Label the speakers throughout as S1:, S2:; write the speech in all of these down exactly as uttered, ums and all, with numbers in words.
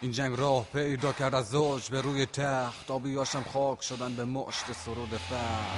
S1: این جنگ راه پیدا کرد از اوج به روی تخت، آبیاشم خاک شدن به مشت سرود فرد.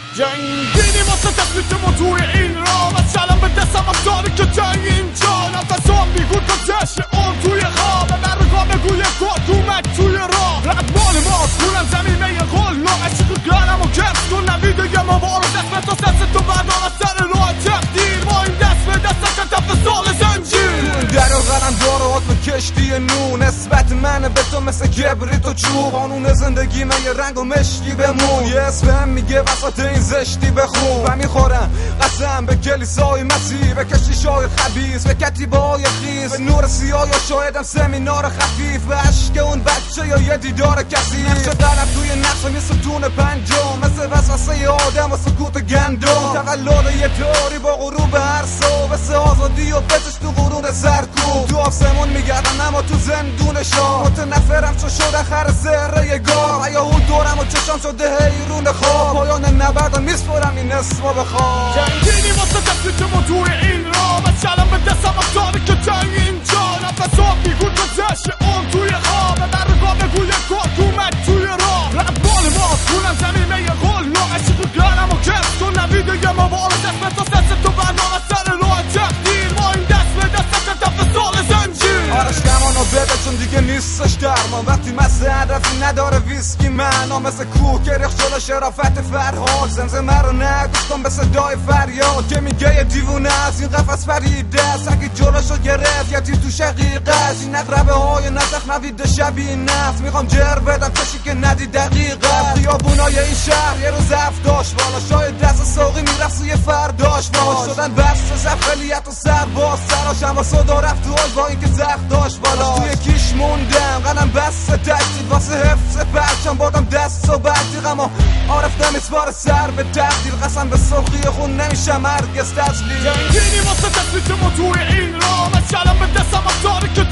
S2: جنگیدی واسه تثبیت ما توی این راه، از چلم به دستم از داری که جنگ اینجا نفسام بیگود با چشم اون توی خواب، برگاه بگوی کدومک توی راه رقبال ماست کنم زمینه قل عشق گرم و کفت کن نویده یه مبارو دست به تا دست تو بردار از سر راه تقدیر ما این دست به دست تف سال زنجیر
S1: در و غرم دارات به کشتی نو، نسبت من به تو مثل کبریت و چوب، قانون زندگی من یه رنگ و مشکی بمون، یه اسمم میگه وسط این زشتی بخون و میخورم قسم به کلیسای مسیح، به کشیشای خبیث، به کتیبه های خیز، به نور سیاه یا شایدم سمینار خفیف، به عشق اون بچه یا یه دیدار کسی، نقش قلب توی نقشم یه ستون پنجم، مثل وسوسه آدم و سکوت گندم، تقلد یه تاری با غروب هر صبح، مثل آزادی و بچش تو قرون سرکوب، تو آسمون میگردم اما تو زندون شاه، متنفرم چون شده خر زهره گاه، یا اون دورم و چشم شده حیرون خواب، پایان نبردم میسپرم این اسمو بخواب.
S2: جنگیدی واسه تثبیت ما توی این راه، از چلم به دستم از داری که جنگ اینجا نفسام بیگود با چشم اون توی خواب، برگاه بگوی کدومک توی راه رقبال ماست کنم زمینه قل عشق گرم و کفت کن نویده یه مبارو دست به تا دست تو بردار از سر راه تقدیر ما این دست به دست تف سال زنجیر
S1: آرش کمانو بده چون دیگه نیستش درمان، وقتی مثل هدفی نداره ویسکی معنا، مثل کوه که ریخت جلو شرافت فرهاد، زمزمه رو نگوش کن به صدای فریاد که میگه یه دیوونه از این قفس پریده است، اگه جلوشو گرفت یه تیر تو شقیقه است، این اقربه های نسخ نویده شبیه نفت، میخوام جر بدم کشی که ندی دقیقه، خیابونای این شهر یه روز افتاش بالا، شاید دست ساقی میرفت سوی فرداش باش، شدن بست زفلیت و سرباز سراشم و صدا رفت تو آج با این که زخت داشت بالا، توی کیش موندم قلم بست تجدید واسه حفظ پرچم بردم دست و برتیقم و عارف نمیسپار سر به تقدیر، قسم به سرخی خون نمیشم هرگز تسلیم.
S2: جنگیدی واسه تثبیت ما توی این راه، از چلم به دستم از داری که